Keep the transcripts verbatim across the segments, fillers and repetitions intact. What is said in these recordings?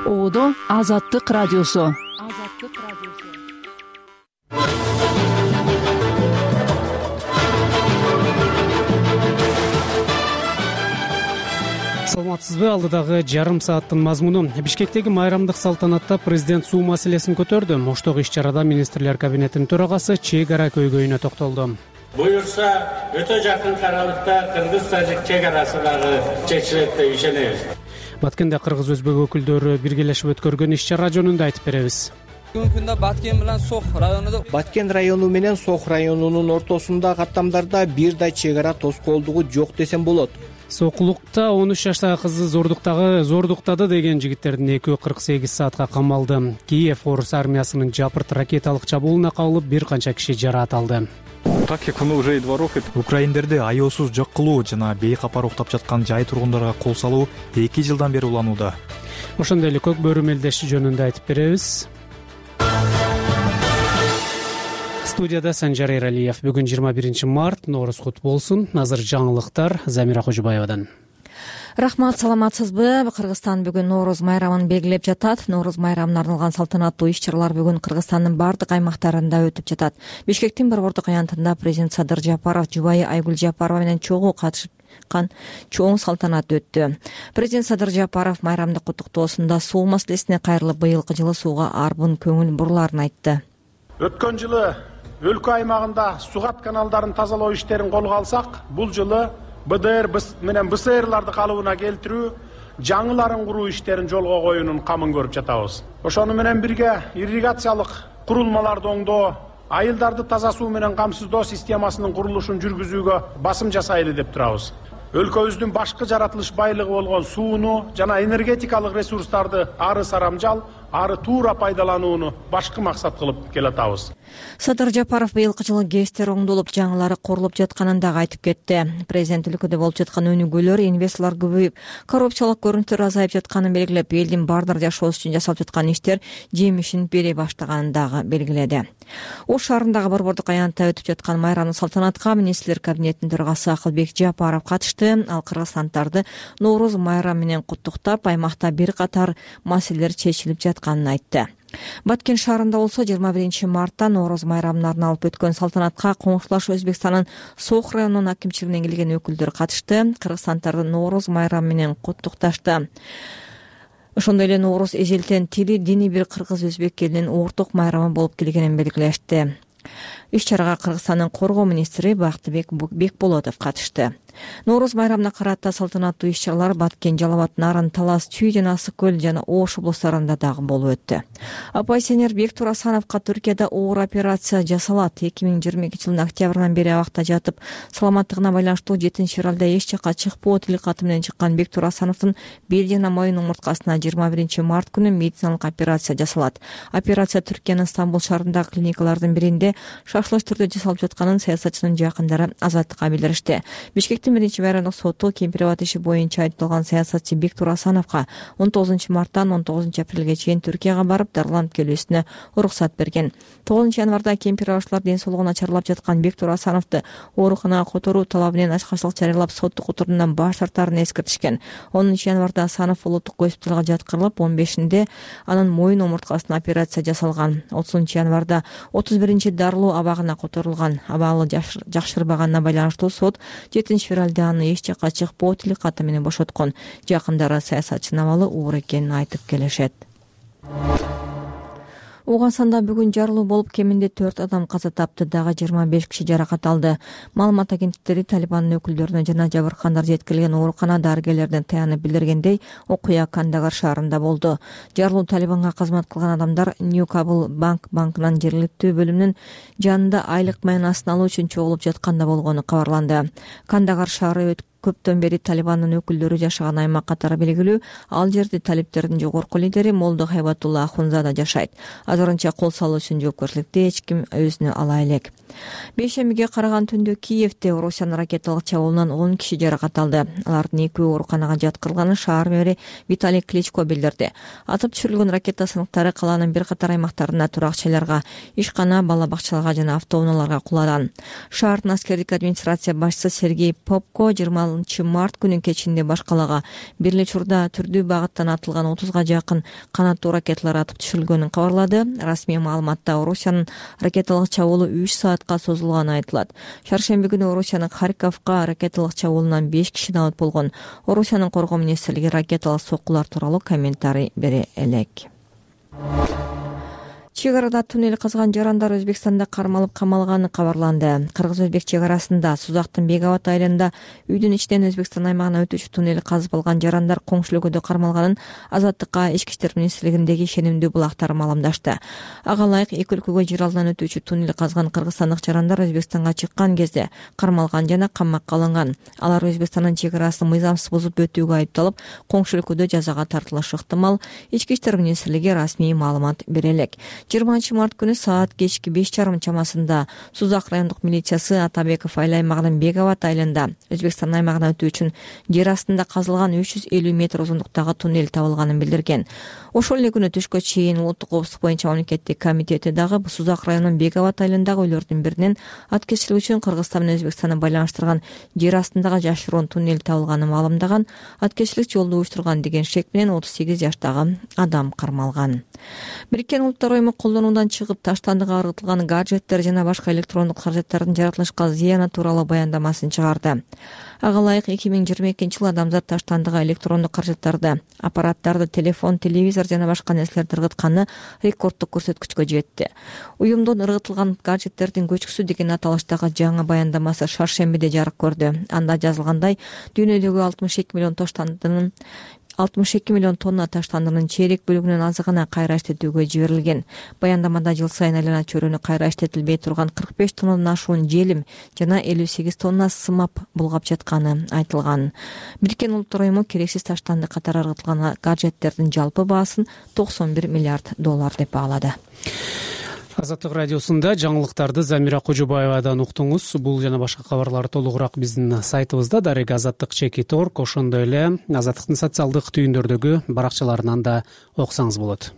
Оодо Азаттык радиосу. Саламатсызбы? Алдыдагы жарым сааттын мазмуну. Бишкектеги майрамдык салтанатта президент суу маселесин көтөрдү. Оштогу иш-чарада министрлер кабинетинин төрагасы чек ара көйгөйүнө токтолду. Буюрса, өтө жакын аралыкта кыргыз-тажик чек арасы дагы чечилет деп ишенебиз. Баткенде кыргыз-өзбек өкүлдөрү биргелешип өткөргөн иш-чара жөнүндө айтып беребиз. Бүгүнкү күндө Баткен менен Сох району Баткен району менен Сох районунун ортосунда каттамдарда бир да чек ара тоскоолдугу жок десем болот. Сокулукта он үч жаштагы кызы зордуктагы зордуктады деген жигиттердин экөө кырк сегиз саатка камалды. Киев орус армиясынын жапырт ракеталык чабуулуна кабылып бир канча киши жараат алды. Так как он уже и дворов украиндерди аеосуз жок кылуу жана бейкапар уктап жаткан жай тургундарга кол салуу эки жылдан бери уланууда. Ошондой эле көк бөрү мелдеши жөнүндө айтып беребиз. Студияда Санжар Эралиев. Бүгүн жыйырма биринчи март, Нооруз кут болсун. Азыр жаңылыктар Замира Кожубаевадан. Рахмат, саламатсызбы? Кыргызстан бүгүн Нооруз майрамын белгилеп жатат. Нооруз майрамына арналган салтанаттуу иш-чаралар бүгүн Кыргызстандын бардык аймактарында өтүп жатат. Бишкектин борбордук аянтында президент Садыр Жапаров жубайы Айгүл Жапарова менен чогуу катышып чоң салтанат өттү. Президент Садыр Жапаров майрамдык куттуктоосунда суу маселесине кайрылып, быйылкы жылы сууга арбын көңүл бурларын айтты. Өткөн жылы өлкө аймагында сугат каналдарын тазалоо иштерин колго алсак, бул жылы Б Д Р менен Б С Рларды калыбына келтирүү, жаңыларын куруу иштерин жолго коюунун камын көрүп жатабыз. Ошону менен бирге ирригациялык курулмаларды оңдоо, айылдарды таза суу менен камсыздоо системасынын курулушун жүргүзүүгө басым жасайлы деп турабыз. Өлкөбүздүн башкы жаратылыш байлыгы болгон сууну жана энергетикалык ресурстарды ары сарамжал, ары туура пайдаланууну башкы максат кылып келатабыз. Садыр Жапаров быйылкы жылы ГЭСтер оңдолуп, жаңылары курулуп жатканын дагы айтып кетти. Президент өлкөдө болуп жаткан өнүгүүлөр, инвесторлор көбөйүп, коррупциялык көрүнүктөр азайып жатканын белгилеп, элдин баардык жашоосу үчүн жасалып жаткан иштер жемишин бере баштаганын дагы белгиледи. Ош шаарындагы борбордук аянтта өтүп жаткан майрамдык салтанатка министрлер кабинетинин төрагасы Акылбек Жапаров катышты. Ал кыргызстандарды Нооруз майрамы менен куттуктап, аймакта бир катар маселелер чечилип жатканын айтты. Баткен шаарында болсо жыйырма биринчи мартта Нооруз майрамына арналып өткөн салтанатка коңшулаш Өзбекстандын Сох районунун акимчилигинен келген өкүлдөр катышты. Кыргызстандарды Нооруз майрамы менен куттукташты. Ошондой эле Нооруз эжелтен тили, дини бир кыргыз-өзбек элинин орток майрамы болуп келгенин белгилешти. Иш-чарага Кыргызстандын коргоо министри Бактыбек Бекболотов катышты. Нооруз майрамына карата салтанаттуу иш-чаралар Баткен, Жалал абад, Нарын, Талас, Чүй жана Ысык көл жана Ош облустарында дагы болуп өттү. Оппозиционер Бектур Асановго Түркияда оор операция жасалат. эки миң жыйырма экинчи жылдын октябрынан бери абакта жатып, саламаттыгына байланыштуу жетинчи февралда эч жакка чыкпоо тилкаты менен чыккан Бектур Асановдун бел жана мойын омурткасына жыйырма биринчи март күнү медициналык операция жасалат. Операция Түркиянын Стамбул шаарындагы клиникалардын биринде шашылыш түрдө жасалып жатканын саясатчынын жакындары Азаттыкка билдиришти. Бишкектин биринчи майрамдык соту Кемпирабад иши боюнча айыпталган саясатчы Бектур Асановго он тогузунчу марттан он тогузунчу апрелге чейин Түркияга барып, дарыланып келүүсүнө уруксат берген. тогузунчу январда кемпирабадчылар ден соолугу начарлап жаткан Бектур Асановду ооруканага которуу талабы менен ачкачтык жарыялап, соттук отурумдан баш тартаарын эскертишкен. онунчу январда Асанов улуттук госпиталга жаткырылып, он бешинде анын мойын омурткасына операция жасалган. отузунчу январда отуз биринчи дарылоо абагына которулган. Абалы жакшырбаганына байланыштуу сот жетинчи февралда аны эч жакка чыкпоо тилкаты менен бошоткон. Жакындары саясатчынын абалы оор экенин айтып келишет. Угансанда бүгүн жарылуу болуп, кеминде төрт адам каза тапты, дагы жыйырма беш киши жаракат алды. Маалымат агенттиктери Талибандын өкүлдөрүнө жана жабыркандар жеткирилген оорукана дарыгерлердин таянып билдиргендей, окуя Кандагар шаарында болду. Жарылуу Талибанга кызмат кылган адамдар Нью Кабыл банк банкынын жергиликтүү бөлүмүнүн жанында айлык майнасын алуу үчүн чогулуп жатканда болгону кабарланды. Кандагар шаары көптөн бери Талибандын өкүлдөрү жашаган аймак катары белгилүү. Ал жерде талиптердин жогорку лидери Молдо Хайбатулла Ахунзада жашайт. Азырынча кол салуу үчүн жоопкерчиликти эч ким өзүнө ала элек. Бейшембиге караган түндө Киевде Орусиянын ракеталык чабуулунан он киши жаракат алды. Алардын экөө ооруканага жаткырылганын шаар мэри Виталий Кличко билдирди. Атып түшүрүлгөн ракета сыныктары калаанын бир катар аймактарында турак-жайларга, ишкана, бала бакчаларга жана автоунааларга кулаган. Шаардын аскердик администрация башчысы Сергей Попко жыйырма алтынчы март күнү кечинде баш калаага бир эле учурда түрдүү багыттан атылган отузга жакын канаттуу ракеталар атып түшүрүлгөнүн кабарлады. Расмий маалыматта Орусиянын ракеталык чабуулу үч саатка созулганы айтылат. Шаршемби күнү Орусиянын Харьковка ракеталык чабуулунан беш киши набыт болгон. Орусиянын коргоо министрлиги ракеталык соккулар тууралуу комментарий бере элек. Чек арада туннель казган жарандар Өзбекстанда кармалып камалганы кабарланды. Кыргыз-Өзбек чек арасында Сузактын Бегават айылында үйдүн ичинен Өзбекстан аймагына өтүүчү туннель казып алган жарандар коңшу өлкөдө кармалганын Азаттыкка Ички иштер министрлигиндеги ишенимдүү булактар маалымдашты. Ага ылайык эки өлкөгө жер алдынан өтүүчү туннель казган кыргызстандык жарандар Өзбекстанга чыккан кезде кармалган жана камакка алынган. Алар Өзбекстандын чек арасын мыйзамсыз бузуп өтүүгө айыпталып, коңшу өлкөдө жазага тартылышы ыктымал. Ички иштер министрлиги расмий маалымат бере элек. жыйырманчы март күнү саат кечки беш жарым чамасында Сузак райондук милициясы Атабеков айыл аймагынын Бегават айылында Өзбекстан аймагына өтүү үчүн жер астында казылган үч жүз элүү метр узундуктагы туннель табылганын билдирген. Ошол эле күнү түшкө чейин улуттук коопсуздук боюнча мамлекеттик комитети дагы Сузак районунун Бегават айылындагы үйлөрдүн биринен аткезчилик үчүн Кыргызстан менен Өзбекстанды байланыштырган жер астындагы жашыруун туннель табылганын маалымдаган. Аткезчилик жолду уюштурган деген шек менен отуз сегиз жаштагы адам кармалган. Бириккен Улуттар уюму колдонуудан чыгып таштандыга ыргытылган гаджеттер жана башка электрондук каражаттардын жаратылышка зыяны тууралуу баяндамасын чыгарды. Ага ылайык эки миң жыйырма экинчи жылы адамзат таштандыга электрондук каражаттарды, аппараттарды, телефон, телевизор жана башка нерселерди ыргытканы рекорддук көрсөткүчкө жетти. Уюмдун ыргытылган гаджеттердин көчкүсү деген аталыштагы жаңы баяндамасы шаршембиде жарык көрдү. Анда жазылгандай, дүйнөдөгү алтымыш эки миллион таштандынын алтымыш эки миллион тонна таштандынын чейрек бөлүгүнүн азыгына кайра иштетүүгө жиберилген. Баяндамада жыл сайын айлана чөйрөнү кайра иштетилбей турган кырк беш тоннадан ашуун желим жана элүү сегиз тонна сымап булгап жатканы айтылган. Бириккен Улуттар уюму керексиз таштанды катары ыргытылган гаджеттердин жалпы баасын токсон бир миллиард доллар деп баалады. Азаттык радиосунда жаңылыктарды Замира Кожобаевадан уктуңуз. Бул жана башка кабарлар толугураак биздин сайтыбызда дарек азаттык чекит точка орг, ошондой эле Азаттыктын социалдык түйүндөрдөгү баракчаларынан да окусаңыз болот.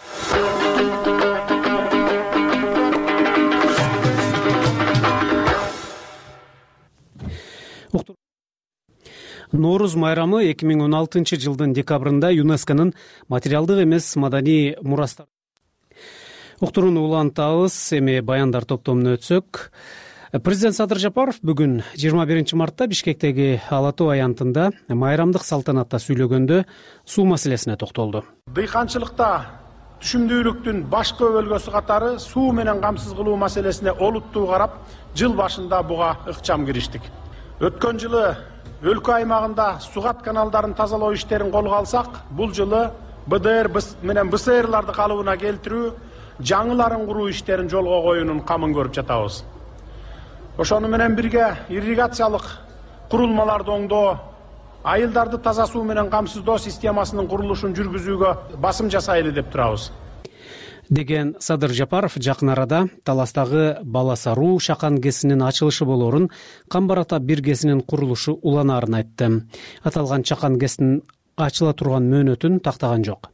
Норуз майрамы эки миң он алтынчы жылдын декабрында ЮНЕСКОнун материалдык эмес маданий мурастар уктурууну улантабыз. Эми баяндар топтомуна өтсөк, президент Садыр Жапаров бүгүн жыйырма биринчи мартта Бишкектеги Ала Тоо аянтында майрамдык салтанатта сүйлөгөндө суу маселесине токтолду. Дыйканчылыкта түшүмдүүлүктүн башкы өлгөсү катары суу менен камсыз кылуу маселесине олуттуу карап, жыл башында буга ыкчам кириштик. Өткөн жылы өлкө аймагында сугат каналдарын тазалоо иштерин колго алсак, бул жылы БДР менен БСРларды калыбына келтирүү, жаңыларын куруу иштерин жолго коюунун камын көрүп жатабыз. Ошону менен бирге ирригациялык курулмаларды оңдоо, айылдарды таза суу менен камсыздоо системасынын курулушун жүргүзүүгө басым жасайлы деп турабыз. Деген Садыр Жапаров жакын арада Таластагы Баласаруу шакан кесинин ачылышы болоорун, Камбар ата бир кесинин курулушу уланаарын айтты. Аталган чакан кесинин ачыла турган мөөнөтүн тактаган жок.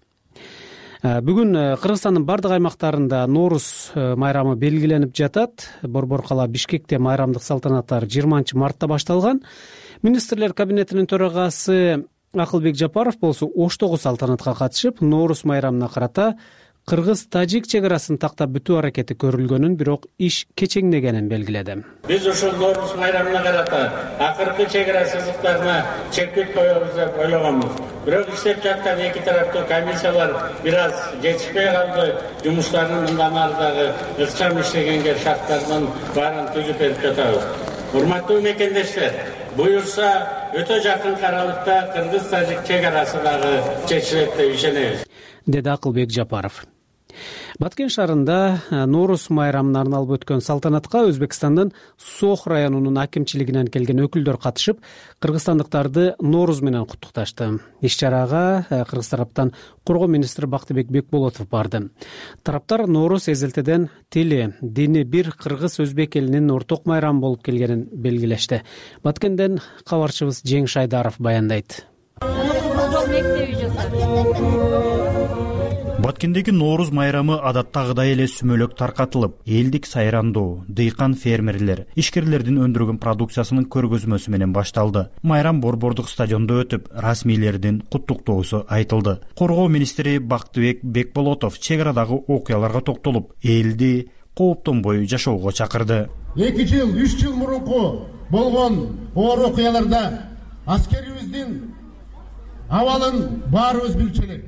Бүгүн Кыргызстандын бардык аймактарында Норуз майрамы белгиленип жатат. Борбор кала Бишкекте майрамдык салтанаттар жыйырманчы мартта башталган. Министрлер кабинетинин төрагасы Акылбек Жапаров болсо Оштогу салтанатка катышып, Норуз майрамына карата кыргыз-тажик чек арасын тактап бүтүү аракети көрүлгөнүн, бирок иш кечеңдегенин белгиледи. Биз ушул Норуз майрамына карата акыркы чек ара сызыктарына чекит коебуз деп ойлогонбуз. Бирок иштеп жаткан эки тараптуу комиссиялар бир аз жетишпей калды. Жумуштарын мындан ары дагы ыкчам иштегенге шарттардын баарын түзүп берип жатабыз. Урматтуу мекендештер, буюрса өтө жакын аралыкта кыргыз-тажик чек арасы дагы чечилет деп ишенебиз, деди Акылбек Жапаров. Баткен шаарында Норуз майрамына арналып өткөн салтанатка Өзбекстандын Сох районунун акимчилигинен келген өкүлдөр катышып, кыргызстандыктарды Норуз менен куттукташты. Иш-чарага кыргыз тараптан коргоо министри Бактыбек Бекболотов барды. Тараптар Норуз эзелтеден тили, дини бир кыргыз-өзбек элинин орток майрамы болуп келгенин белгилешти. Баткенден кабарчыбыз Жеңиш Айдаров баяндайт. Баткендеги Нооруз майрамы адаттагыдай эле сүмөлөк таркатылып, элдик сайрандоо, дыйкан фермерлер, ишкерлердин өндүргөн продукциясынын көргөзмөсү менен башталды. Майрам Борбордук стадиондо өтүп, расмийлердин куттуктоосу айтылды. Коргоо министри Бактыбек Бекболотов чек арадагы окуяларга токтолуп, элди кооптонбой жашоого чакырды. эки жыл, үч жыл мурунку болгон оор окуяларда аскерибиздин абалын баарыбыз билчү элек.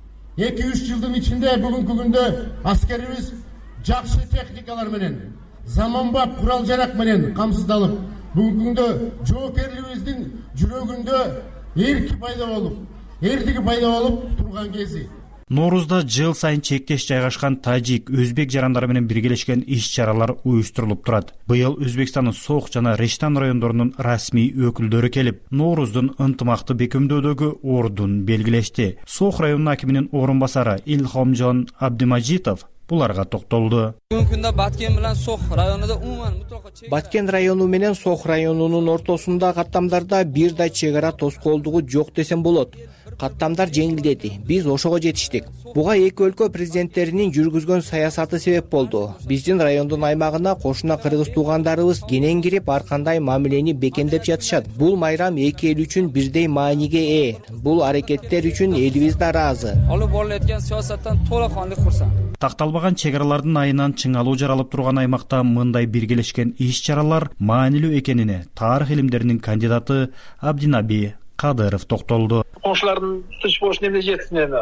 эки үч жылдын ичинде бүгүнкү күндө аскерибиз жакшы техникалар менен, заманбап курал жарак менен камсыздалып, бүгүнкү күндө жоокерлигибиздин жүрөгүндө эрки пайда болуп, эрдиги пайда болуп турган кези. Ноорузда жыл сайын чектеш жайгашкан тажик, өзбек жарандары менен биргелешкен иш-чаралар уюштурулуп турат. Быйыл Өзбекстандын Сооқ жана Рештан райондорунун расмий өкүлдөрү келип, Нооруздун ынтымакты бекемдөөдөгү ордун белгилешти. Сооқ районунун акиминин орун басары Илхомжон Абдимажитов буларга токтолду. Бүгүнкү күндө Баткен менен Сооқ районунда умуман мутлака Баткен району менен Сооқ районунун ортосунда каттамдарда бир да чек ара тоскоолдугу жок десем болот. Каттамдар жеңилдеди. Биз ошого жетиштик. Буга эки өлкө президенттеринин жүргүзгөн саясаты себеп болду. Биздин райондун аймагына кошуна кыргыз туугандарыбыз кенен кирип, ар кандай мамилени бекемдеп жатышат. Бул майрам эки эл үчүн бирдей мааниге ээ. Бул аракеттер үчүн элибиз да ыраазы. алып барылып аткан саясаттан толоккандык курсам. Такталбаган чек аралардын айынан чыңалуу жаралып турган аймакта мындай биргелешкен иш-чаралар маанилүү экенине тарых илимдеринин кандидаты Абдинаби Кадыров токтолду. Кошулардын тынч болушуна эмне жетсин эми?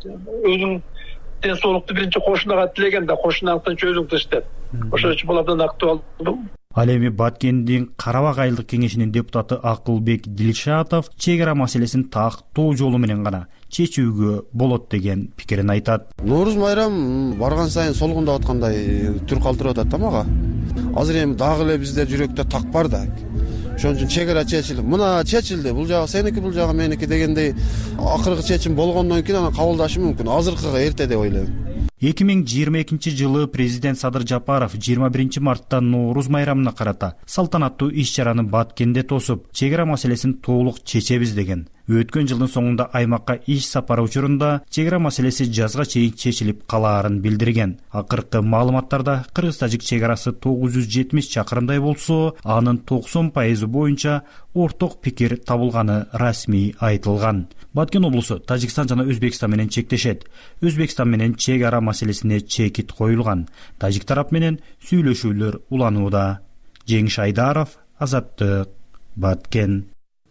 Өзүң ден соолукту биринчи кошунага тилеген да кошунан тынч өзүң тынч деп. Ошол үчүн бул абдан актуалдуу. Ал эми Баткендин Карабак айылдык кеңешинин депутаты Акылбек Дилшатов чек ара маселесин тактоо жолу менен гана чечүүгө болот деген пикирин айтат. Нооруз майрам барган сайын солгундап аткандай түр калтырып атат да мага. Азыр эми дагы эле бизде жүрөктө так бар да. Ошон үчүн чек ара чечилип, мына чечилди, бул жагы сеники, бул жагы меники дегендей акыркы чечим болгондон кийин аны кабылдашы мүмкүн. Азыркыга эрте деп ойлойм. эки миң жыйырма экинчи жылы президент Садыр Жапаров жыйырма биринчи мартта Нооруз майрамына карата салтанаттуу иш-чараны Баткенде тосуп, чек ара маселесин толук чечебиз деген. Өткөн жылдын соңунда аймакка иш сапары учурунда чек ара маселеси жазга чейин чечилип калаарын билдирген. Акыркы маалыматтарда кыргыз-тажик чек арасы тогуз жүз жетимиш чакырымдай болсо, анын токсон пайызы боюнча орток пикир табылганы расмий айтылган. Баткен облусу Тажикстан жана Өзбекстан менен чектешет. Өзбекстан менен чек ара маселесине чекит коюлган. Тажик тарап менен сүйлөшүүлөр уланууда. Жеңиш Айдаров, Азаттык, Баткен.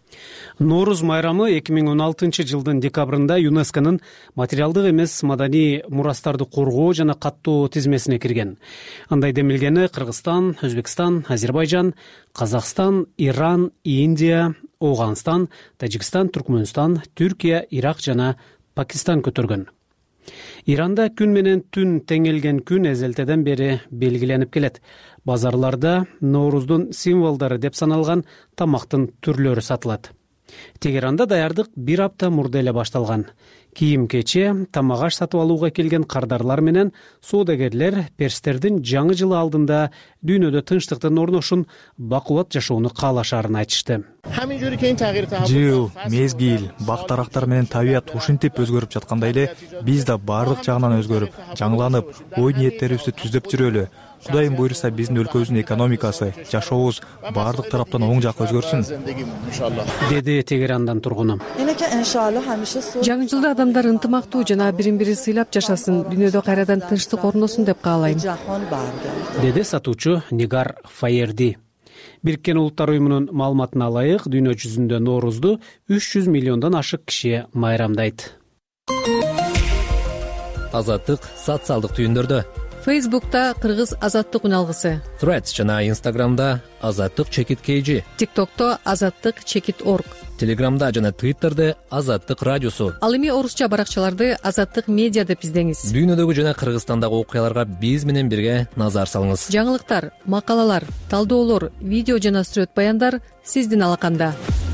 Нооруз майрамы эки миң он алтынчы жылдын декабрында ЮНЕСКОнун материалдык эмес маданий мурастарды коргоо жана каттоо тизмесине кирген. Андай демилгени Кыргызстан, Өзбекстан, Азербайжан, Казакстан, Иран, Индия, Оганстан, Тажикстан, Түркмөнстан, Түркия, Ирак жана Пакистан көтөргөн. Иранда күн менен түн теңелген күн эзелтеден бери белгиленип келет. Базарларда Нооруздун символдору деп саналган тамактын түрлөрү сатылат. Тегеранда даярдык бир апта мурда эле башталган. Кийим-кече, тамак-аш сатып алууга келген кардарлар менен соодагерлер перстердин жаңы жылы алдында дүйнөдө тынчтыктын орношун, бакубат жашоону каалашарын айтышты. Жыл, мезгил, бак-дарактар менен табият ушинтип өзгөрүп жаткандай эле биз да баардык жагынан өзгөрүп, жаңыланып, ой ниеттерибизди түздөп жүрөлү. Кудайым буйруса биздин өлкөбүздүн экономикасы, жашообуз баардык тараптан оң жакка өзгөрсүн, деди Тегерандан тургуну. Жаңы жылда адамдар ынтымактуу жана бирин-бири сыйлап жашасын, дүйнөдө кайрадан тынчтык орносын деп каалайм, деди сатуучу Нигар Фаерди. Бириккен Улуттар уюмунун маалыматына ылайык, дүйнө жүзүндөНоорузду үч жүз миллиондон ашык киши майрамдайт. Азаттык социалдык түйүндөрдө. Фейсбукта Кыргыз азаттык уналгысы, Threads жана Инстаграмда азаттык чекит kg, ТикТокто азаттык чекит орг, Телеграмда жана Твиттерде азаттык радиосу. Ал эми орусча баракчаларды азаттык медиа деп издеңиз. Дүйнөдөгү жана Кыргызстандагы окуяларга биз менен бирге назар салыңыз. Жаңылыктар, макалалар, талдоолор, видео жана сүрөт баяндар сиздин алаканда.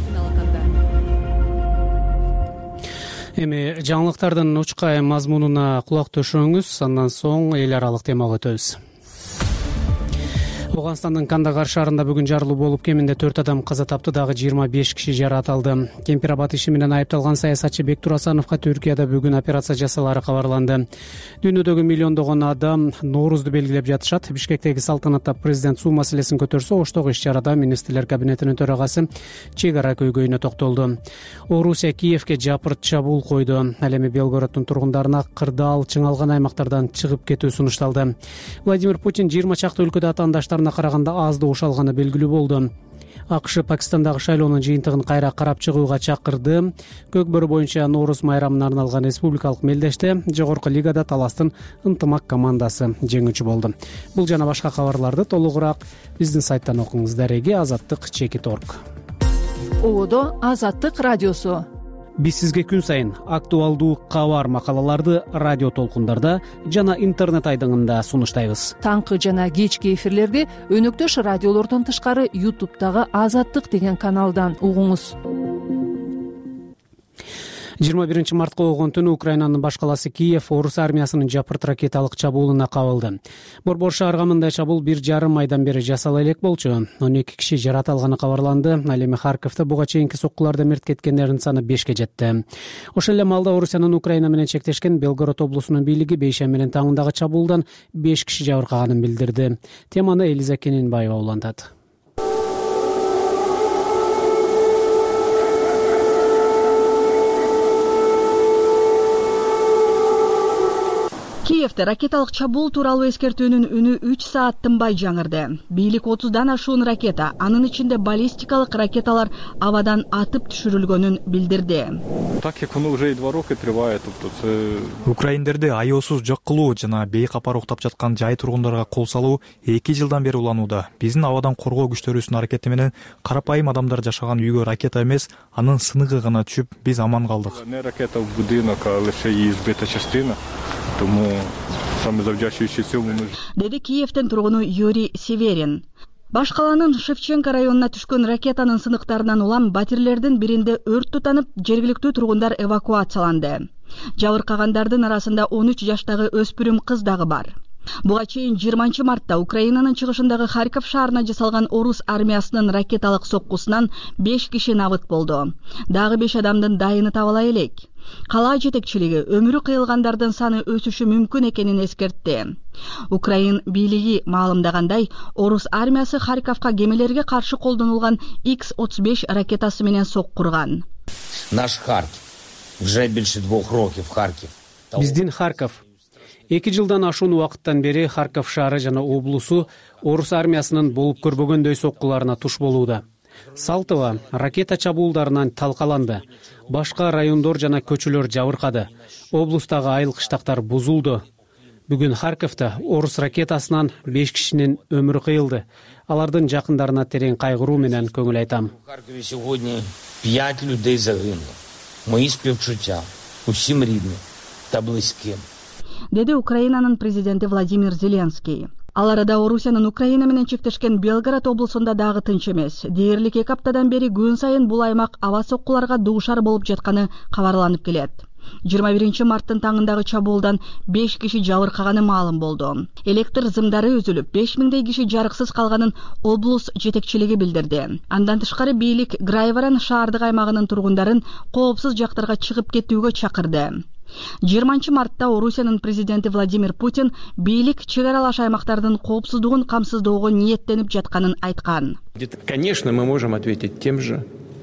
Эми жаңылыктардын учкай мазмунуна кулак төшөңүз, андан соң эл аралык темага өтөбүз. Ооганстандын Кандагар шаарында бүгүн жарылуу болуп, кеминде төрт адам каза тапты, дагы жыйырма беш киши жаракат алды. Кемпир-абад иши менен айыпталган саясатчы Бектур Асановго Түркияда бүгүн операция жасалары кабарланды. Дүйнөдөгү миллиондогон адам Ноорузду белгилеп жатышат. Бишкектеги салтанатта президент суу маселесин көтөрсө, Оштогу иш-чарада министрлер кабинетинин төрагасы чек ара көйгөйүнө токтолду. Орусия Киевге жапырт чабуул койду. Ал эми Белгороддун тургундарына кырдаал чыңалган аймактардан чыгып кетүү сунушталды. Владимир Путин жыйырма чакты өлкөдө атаандаштарына караганда аз добуш алганы белгилүү болду. АКШ Пакистандагы шайлоонун жыйынтыгын кайра карап чыгууга чакырды. Көк бөрү боюнча Нооруз майрамына арналган республикалык мелдеште жогорку лигада Таластын ынтымак командасы жеңүүчү болду. Бул жана башка кабарларды толугураак биздин сайттан окуңуз. Дареги Азаттык чекит орг. Ободо Азаттык радиосу. Биз сизге күн сайын актуалдуу кабар макалаларды радио толкундарда жана интернет айдыңында сунуштайбыз. Таңкы жана кечки эфирлерди өнөктөш радиолордон тышкары Ютубтагы Азаттык деген каналдан угуңуз. жыйырма биринчи мартка болгон түнү Украинанын баш калаасы Киев орус армиясынын жапырт ракеталык чабуулуна кабылды. Борбор шаарга мындай чабуул бир жарым айдан бери жасала элек болчу. он эки киши жаракат алганы кабарланды. Ал эми Харковдо буга чейинки соккуларда мерт кеткендердин саны бешке жетти. Ошол эле маалда Орусиянын Украина менен чектешкен Белгород облусунун бийлиги бейшем менен таңындагы чабуулдан беш киши жабыркаганын билдирди. Теманы Элиза Кененбаева улантат. Киевде ракеталык чабуул тууралуу эскертүүнүн үнү үч саат тынбай жаңырды. Бийлик отуздан ашуун ракета, анын ичинде баллистикалык ракеталар абадан атып түшүрүлгөнүн билдирди. Так як воно уже и два роки триває, тобто це украиндерди аеосуз жок кылуу жана бейкапар уктап жаткан жай тургундарга кол салуу эки жылдан бери уланууда. Биздин абадан коргоо күчтөрүүсүнүн аракети менен карапайым адамдар жашаган үйгө ракета эмес, анын сыныгы гана түшүп, биз аман калдык. Не ракета в будинок, а лише її збита частина. Тому саме завдячуючи цьому ми деди Киевдин тургуну Юрий Северин. Баш каланын Шевченко районуна түшкөн ракетанын сыныктарынан улам батирлердин биринде өрт тутанып, жергиликтүү тургундар эвакуацияланды. Жабыркагандардын арасында он үч жаштагы өспүрүм кыз дагы бар. Буга чейин жыйырманчы мартта Украинанын чыгышындагы Харьков шаарына жасалган орус армиясынын ракеталык соккусунан беш киши набыт болду. Дагы беш адамдын дайыны табыла элек. Кала жетекчилиги өмүрү кыйылгандардын саны өсүшү мүмкүн экенин эскертти. Украин бийлиги маалымдагандай, орус армиясы Харьковка кемелерге каршы колдонулган икс отуз беш ракетасы менен соккурган. Наш Харьков уже больше двух років Харьков. Биздин Харьков эки жылдан ашуун убакыттан бери Харьков шаары жана облусу орус армиясынын болуп көрбөгөндөй соккуларына туш болууда. Салтова ракета чабуулдарынан талкаланды. Башка райондор жана көчөлөр жабыркады. Облустагы айыл кыштактар бузулду. Бүгүн Харьковдо орус ракетасынан беш кишинин өмүрү кыйылды. Алардын жакындарына терең кайгыруу менен көңүл айтам. В Харькове сегодня пять людей загинуло. Мои співчуття усім рідним та близьким. Деди Украинанын президенти Владимир Зеленский. Ал арада Орусиянын Украина менен чектешкен Белгород облусунда дагы тынч эмес. Дээрлик эки аптадан бери күн сайын бул аймак аба соккуларга дуушар болуп жатканы кабарланып келет. жыйырма биринчи марттын таңындагы чабуулдан беш киши жабыркаганы маалым болду. Электр зымдары үзүлүп, беш миңдей киши жарыксыз калганын облус жетекчилиги билдирди. Андан тышкары бийлик Грайворон шаардык аймагынын тургундарын коопсуз жактарга чыгып кетүүгө чакырды. жыйырманчы мартта Орусиянын президенти Владимир Путин бийлик чек аралаш аймактардын коопсуздугун камсыздоого ниеттенип жатканын айткан. Конечно, мы можем ответить тем же.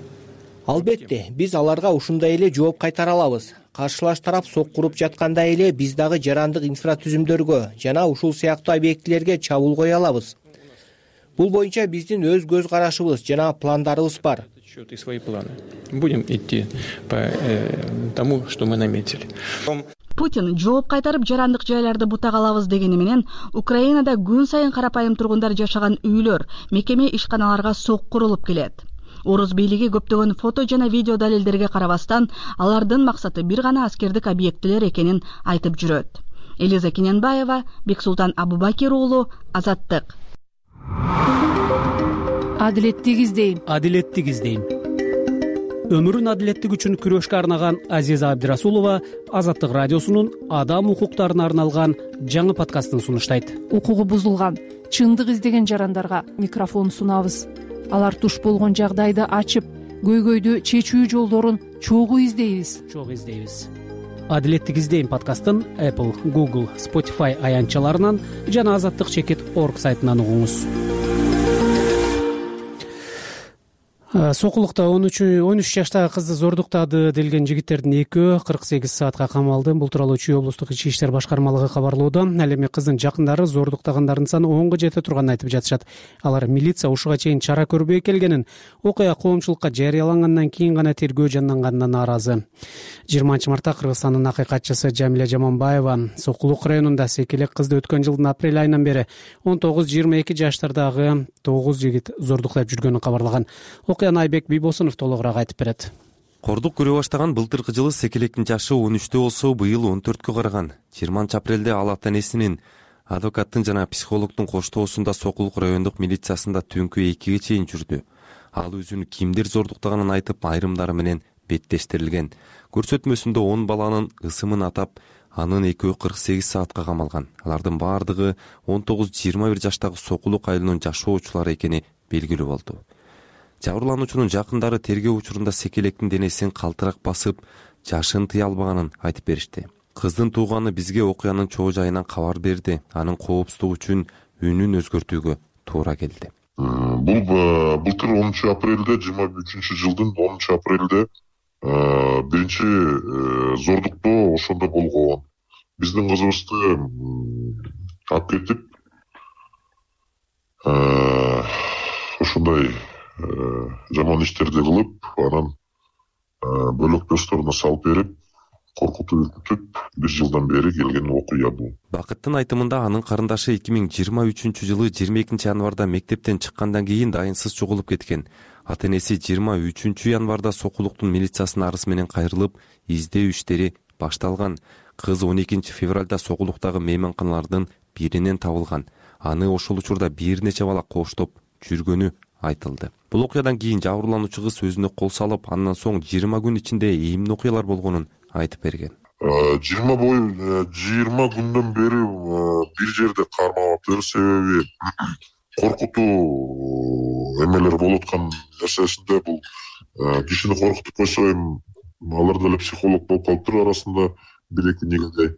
Албетте, биз аларга ушундай эле жооп кайтара алабыз. Каршылаш тарап соккуруп жаткандай эле биз дагы жарандык инфратүзүмдөргө жана ушул сыяктуу объектилерге чабуул кое алабыз. Бул боюнча биздин өз көз карашыбыз жана пландарыбыз бар. И свои планы. Будем идти по э, тому, что мы наметили. Путин жооп кайтарып жарандык жайларды бутак алабыз дегени менен Украинада күн сайын карапайым тургундар жашаган үйлөр, мекеме ишканаларга соккурулуп келет. Орус бийлиги көптөгөн фото жана видео далилдерге карабастан, алардын максаты бир гана аскердик объектилер экенин айтып жүрөт. Элиза Кененбаева, Бексултан Абубакир уулу, Азаттык. Адилеттик издейм. Адилеттик издейм. Өмүрүн адилеттик үчүн күрөшкө арнаган Азиза Абдирасулова Азаттык радиосунун адам укуктарына арналган жаңы подкастын сунуштайт. Укугу бузулган, чындык издеген жарандарга микрофон сунабыз. Алар туш болгон жагдайды ачып, көйгөйдү чечүү жолдорун чогуу издейбиз. Чогуу издейбиз. Адилеттик издейм подкастын Apple, Google, Spotify аянтчаларынан жана азаттык чекит точка орг сайтынан угуңуз. Сокулукта он үч жаштагы кызды зордуктады делген жигиттердин экөө кырк сегиз саатка камалды. Бул тууралуу Чүй облустук ички иштер башкармалыгы кабарлоодо. Ал эми кыздын жакындары зордуктагандардын саны онго жете турганын айтып жатышат. Алар милиция ушуга чейин чара көрбөй келгенин, окуя коомчулукка жарыялангандан кийин гана тергөө жанданганына нааразы. жыйырманчы мартта Кыргызстандын акыйкатчысы Жамиля Жаманбаева Сокулук районунда секелек кызды өткөн жылдын апрель айынан бери он тогуз жыйырма эки жаштардагы тогуз жигит зордуктап жүргөнүн кабарлаган. Окуяны Айбек Бийбосунов толугураак айтып берет. Кордук көрө баштаган былтыркы жылы секелектин жашы он үчтө болсо, быйыл он төрткө караган. жыйырманчы апрелде ал ата энесинин, адвокаттын жана психологдун коштоосунда Сокулук райондук милициясында түнкү экиге чейин жүрдү. Ал өзүн кимдир зордуктаганын айтып, айрымдары менен беттештирилген. Көрсөтмөсүндө он баланын ысымын атап, анын экөө кырк сегиз саатка камалган. Алардын баардыгы он тогуз жыйырма бир жаштагы Сокулук айылынын жашоочулары экени белгилүү болду. Жабырлануучунун жакындары тергөө учурунда секелектин денесин калтырак басып, жашын тыя албаганын айтып беришти. Кыздын тууганы бизге окуянын чоо жайынан кабар берди. Анын коопсуздугу үчүн үнүн өзгөртүүгө туура келди. Бул былтыр онунчу апрелде, жыйырма үчүнчү жылдын онунчу апрелде биринчи зордуктоо ошондо болгон. Биздин кызыбызды алып кетип, ошондой жаман иштерди кылып, анан бөлөк досторуна салып берип, коркутуп үркүтүп, бир жылдан бери келген окуя бул. Бакыттын айтымында анын карындашы эки миң жыйырма үчүнчү жылы жыйырма экинчи январда мектептен чыккандан кийин дайынсыз жоголуп кеткен. Ата энеси жыйырма үчүнчү январда Сокулуктун милициясына арыз менен кайрылып, издөө иштери башталган. Кыз он экинчи февралда Сокулуктагы мейманканалардын биринен табылган. Аны ошол учурда бир нече бала коштоп жүргөнү айтылды. Бул окуядан кийин жабырлануучу кыз өзүнө кол салып, андан соң жыйырма күн ичинде эмне окуялар болгонун айтып берген. жыйырма бой жыйырма күндөн бери бир жерде кармаптыр, себеби коркутуу эмелер болуп аткан нерсесинде бул кишини коркутуп койсо эми алар деле психолог болуп калыптыр арасында бир эки негиздей.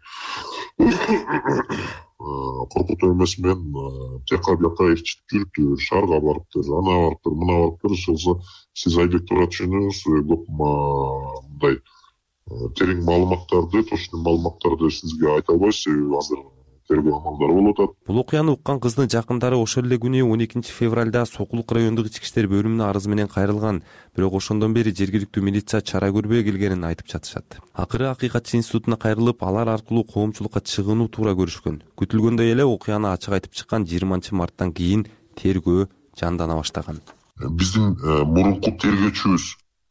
Коркутуу эмес менен тияка бияка ээрчитип жүрүптүр, шаарга барыптыр, ана барыптыр, мына барыптыр. Ошол сиз Айбек туура түшүнүңүз, көп мындай терең маалыматтарды, точный маалыматтарды сизге айта албайбыз, себеби азыр тергөө амалдары болуп атат. Бул окуяны уккан кыздын жакындары ошол эле күнү он экинчи февралда Сокулук райондук ички иштер бөлүмүнө арыз менен кайрылган, бирок ошондон бери жергиликтүү милиция чара көрбөй келгенин айтып жатышат. Акыры акыйкатчы институтуна кайрылып, алар аркылуу коомчулукка чыгууну туура көрүшкөн. Күтүлгөндөй эле окуяны ачык айтып чыккан жыйырманчы марттан кийин тергөө жандана баштаган. Биздин мурунку тергөөчүбүз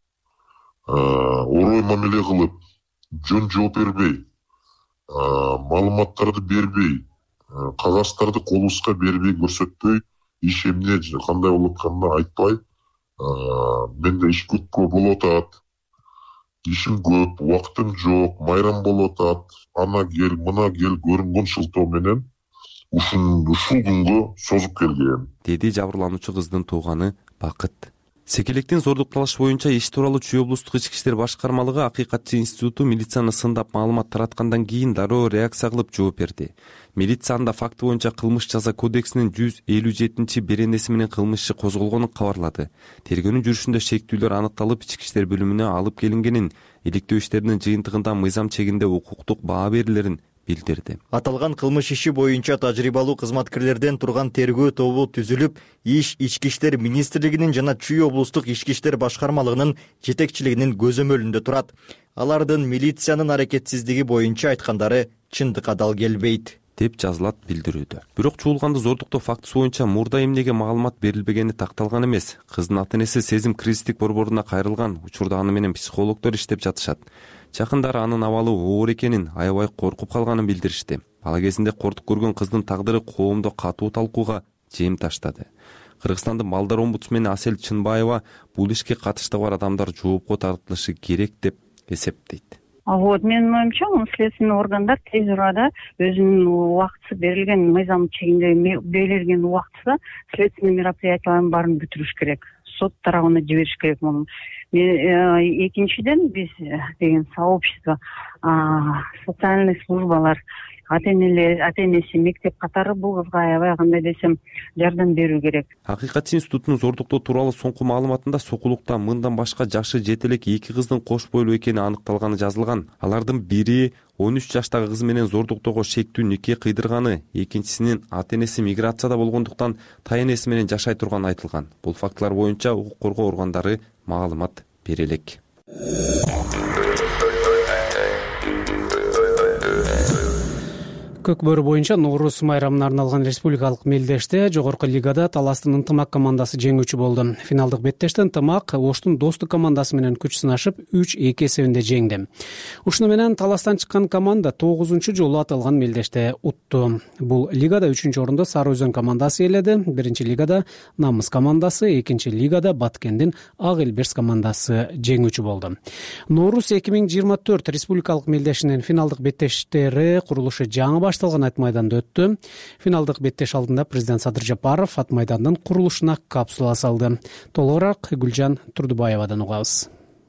орой мамиле кылып, жөн жооп бербей, маалыматтарды бербей, кагаздарды колубузга бербей, көрсөтпөй, иш эмне кандай болуп атканын айтпай, менде иш көп болуп атат, ишим көп, убактым жок, майрам болуп атат, ана кел, мына кел көрүнгөн шылтоо менен ушул күнгө созуп келген, деди жабырлануучу кыздын тууганы Бакыт. Секелектин зордукталышы боюнча иш тууралуу Чүй облустук ички иштер башкармалыгы акыйкатчы институту милицияны сындап маалымат тараткандан кийин дароо реакция кылып жооп берди. Милиция анда факты боюнча кылмыш жаза кодексинин жүз элүү жетинчи беренеси менен кылмыш иши козголгонун кабарлады. Тергөөнүн жүрүшүндө шектүүлөр аныкталып, ички иштер бөлүмүнө алып келингенин, иликтөө иштеринин жыйынтыгында мыйзам чегинде укуктук баа берилерин билдирди. Аталган кылмыш иши боюнча тажрыйбалуу кызматкерлерден турган тергөө тобу түзүлүп, иш Ички иштер министрлигинин жана Чүй облустук ички иштер башкармалыгынын жетекчилигинин көзөмөлүндө турат. Алардын милициянын аракетсиздиги боюнча айткандары чындыкка дал келбейт, деп жазылат билдирүүдө. Бирок чуулганды зордуктоо фактысы боюнча мурда эмнеге маалымат берилбегени такталган эмес. Кыздын ата энеси сезим кризистик борборуна кайрылган, учурда аны менен психологдор иштеп жатышат. Жакындары анын абалы оор экенин, аябай коркуп калганын билдиришти. Бала кезинде кортук көргөн кыздын тагдыры коомдо катуу талкууга жем таштады. Кыргызстандын балдар омбудсмени Асель Чынбаева бул ишке катыштыгы бар адамдар жоопко тартылышы керек деп эсептейт. Вот менин оюмча следственный органдар тез арада өзүнүн убактысы берилген мыйзам чегинде берилген убактыда следственный мероприятиялардын баарын бүтүрүш керек, сот тарабына жибериш керек. Муну экинчиден биз деген сообщество, социальный службалар, ата-энелер, ата-энеси, мектеп катары бул кызга аябай кандай десем жардам берүү керек. Акыйкатчы институтунун зордуктоо тууралуу соңку маалыматында сокулукта мындан башка жашы жете элек эки кыздын кош бойлуу экени аныкталганы жазылган. Алардын бири он үч жаштагы кыз менен зордуктоого шектүү нике кыйдырганы, экинчисинин ата-энеси миграцияда болгондуктан тайэнеси менен жашай турганы айтылган. Бул фактылар боюнча укук коргоо органдары маалымат бере элек. Көк бөрү боюнча Нооруз майрамына арналган республикалык мелдеште жогорку лигада Таластын Ынтымак командасы жеңүүчү болду. Финалдык беттеште Ынтымак Оштун Достук командасы менен күч сынашып үч эки эсебинде жеңди. Ушуну менен Таластан чыккан команда тогузунчу жолу аталган мелдеште утту. Бул лигада үчүнчү орунду Сары Өзөн командасы ээледи. Биринчи лигада Намыс командасы, экинчи лигада Баткендин Ак Элберс командасы жеңүүчү болду. Нооруз эки миң жыйырма төрт республикалык мелдешинин финалдык беттештери курулушу жаңы башталган Ат майданда өттү. Финалдык беттеш алдында президент Садыр Жапаров Ат майдандын курулушуна капсула салды. Толугураак Гүлжан Турдубаевадан угабыз.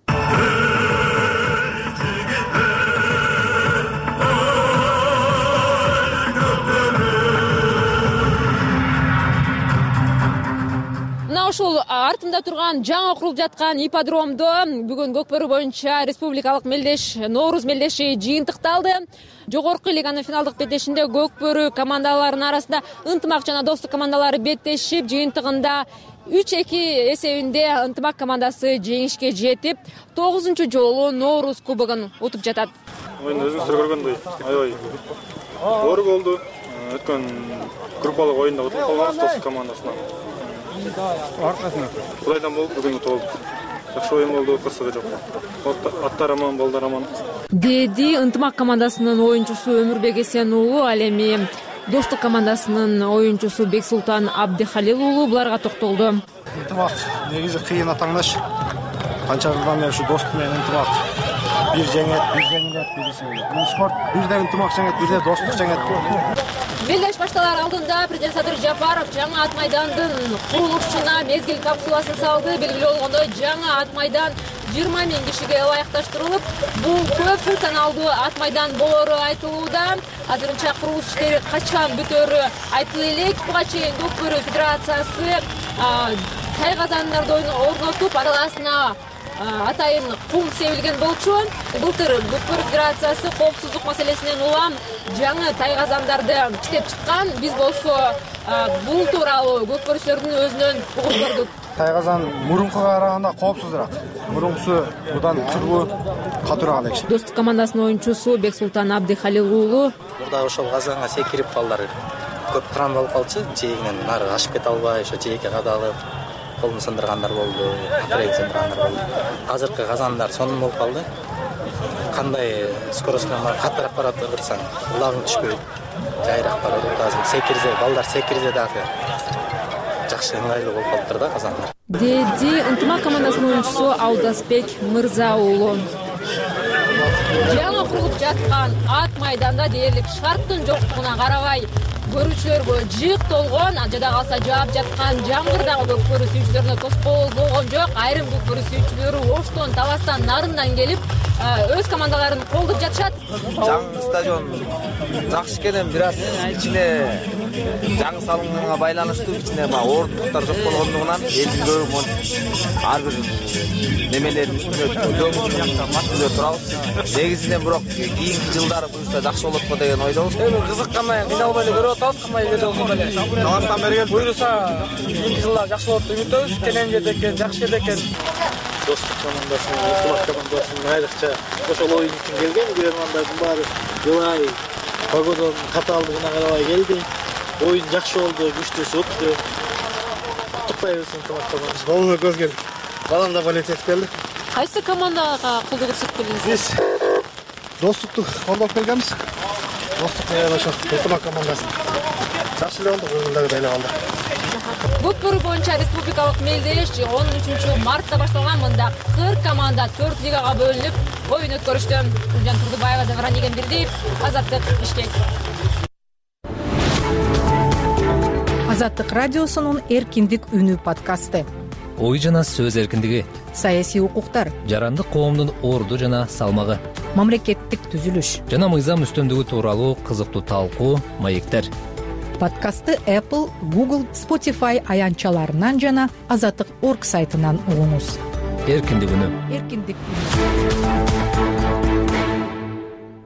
Ушул артында турган жаңы курулуп жаткан ипподромдо бүгүн Көкбөрү боюнча республикалык мелдеш Нооруз мелдеши жыйынтыкталды. Жогорку лиганын финалдык беттешинде Көкбөрү командаларынын арасында Ынтымак жана Достук командалары беттешип, жыйынтыгында үч эки эсебинде Ынтымак командасы жеңишке жетип, тогузунчу жолу Нооруз кубогун утуп жатат. Оюн өзүңүздөр көргөндөй аябай оор болду. Өткөн группалык оюнда утуп калганбыз Достук командасынан. Аркасына Кудайдан болуп бүгүн утуп алдык. Жакшы оюн болду, кырсыгы жок. Аттар аман, балдар аман. Деди Ынтымак командасынын оюнчусу Өмүрбек Эсен уулу, ал эми Достук командасынын оюнчусу Бексултан Абдихалил уулу буларга токтолду. Ынтымак негизи кыйын атаңдаш. Канча жылдан бери ушу Достук менен Ынтымак бир жеңет, бир жеңилет, бирisi. Бул спорт бирде Ынтымак жеңет, бирде Достук жеңет. Мелдеш башталар алдында президент Садыр Жапаров жаңы Ат майдандын курулушуна мезгил капсуласын салды. Белгилүү болгондой, жаңы Ат майдан жыйырма миң кишиге ылайыкташтырылып, бул көп функционалдуу Ат майдан болору айтылууда. Азырынча курулуш иштери качан бүтөрү айтылып элек. Буга чейин Көкбөрү федерациясы тайгазандарды орнотуп, араласына атайын кум себилген болчу. Былтыр Көкбөрү федерациясы коопсуздук маселесинен улам жаңы тайгазандарды иштеп чыккан. Биз болсо бул тууралуу көкбөрүчүлөрдүн өзүнөн угуп көрдүк. Тайгазан мурункуга караганда коопсузураак. Мурункусу мындан кыргуу катуураак эле. Достук командасынын оюнчусу Бексултан Абдихалил уулу мурда ошол казанга секирип калдылар. Көп травма болуп калчу, жээгинен нары ашып кете албай, ошо жээкке кадалып, колун сындыргандар болду, трек сындыргандар болду. Азыркы казандар сонун болуп калды. Кандай скорость менен каттыраак барат ырсаң, улагың түшпөйт. Жайыраак барат, азыр секирзе, балдар секирзе дагы жакшы ыңгайлуу болуп калыптыр да казандар. Деди Ынтымак командасынын оюнчусу Аудасбек Мырза уулу. Жаңы курулуп жаткан Ат майданда дээрлик шарттын жоктугуна карабай, көрүүчүлөргө жыйык толгон, жада калса жаап жаткан жамгыр дагы Көкбөрү сүйүүчүлөрүнө тоскоол болгон жок. Айрым Көкбөрү сүйүүчүлөрү Оштон, Таластан, Нарындан келип, өз командаларын колдоп жатышат. Жаңы стадион жакшы экен, бир аз ичине жаңы салынганга байланыштуу ичине ордуктар жок болгондугунан элдин көбү монтип ар бир немелердин үстүнө өтө турабыз. Негизинен бирок кийинки жылдары буюрса жакшы болот го деген ойдобуз. Эми кызыкканай кыйналбай эле көрүп атабыз, кымай эле болсо деле. Таластан бери келип буюрса кийинки жылда жакшы болот деп үмүттөбүз. Келен жерде экен, жакшы жерде экен. Достук командасынын, Ынтымак командасынын айрыкча ошол оюн үчүн келген күйөрмандардын баары жылай погоданын катаалдыгына карабай келди. Оюн жакшы болду, күчтүүсү утту. Утукпай берсин Ынтымак командасы. Голуна көз келди. Балам да болет этип келди. Кайсы командага колдоо көрсөтүп келдиңиз? Биз Достукту колдоп келгенбиз. Достук менен ошо Ынтымак командасы. Жакшы эле болду, өзүндөгү эле болду. Көкбөрү боюнча республикалык мелдеш он үчүнчү мартта башталган. Мында кырк команда төрт лигага бөлүнүп, оюн өткөрүштү. Гүлжан Турдубаева, Давран Егенбердиев, Азаттык, Бишкек. Азаттык радиосунун Эркиндик үнү подкасты. Ой жана сөз эркиндиги, Саясий укуктар, жарандык коомдун орду жана салмагы, мамлекеттик түзүлүш жана мыйзам үстөмдүгү тууралуу кызыктуу талкуу, маектер. Подкастты Apple, Google, Spotify аянтчаларынан жана азаттык точка орг сайтынан угуңуз. Эркиндик үнү. Эркиндик үнү.